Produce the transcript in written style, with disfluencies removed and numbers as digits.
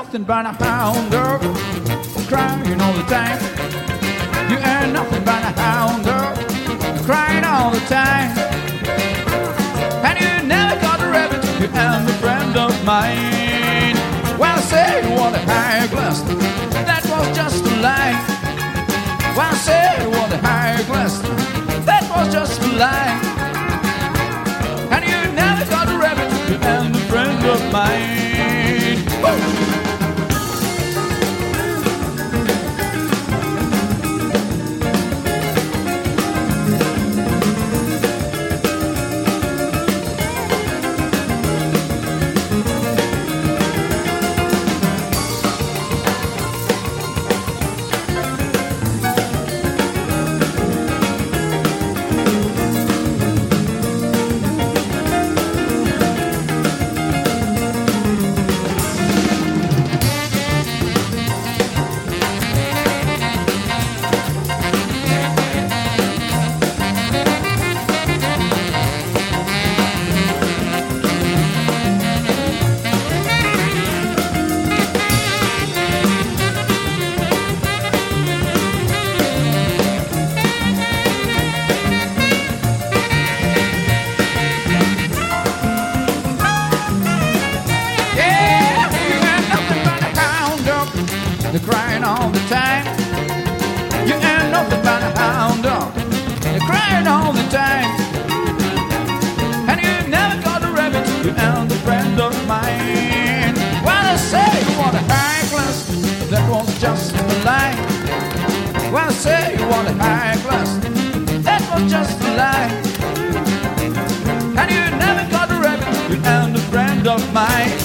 nothing but a hound dog, crying all the time. You ain't nothing but a hound dog, crying all the time. And you never got a rabbit, you ain't a friend of mine. Well, I say you want a high glass, that was just a lie. Well, I say you want a high glass, that was just a lie. And you never got a rabbit, you ain't a friend of mine. Woo! They're crying all the time. You ain't nothing but a hound dog. They're crying all the time. And you never got a rabbit, you ain't a friend of mine. Well, I say you want a high class, that was just a lie. Well, I say you want a high class, that was just a lie. And you never got a rabbit, you ain't a friend of mine.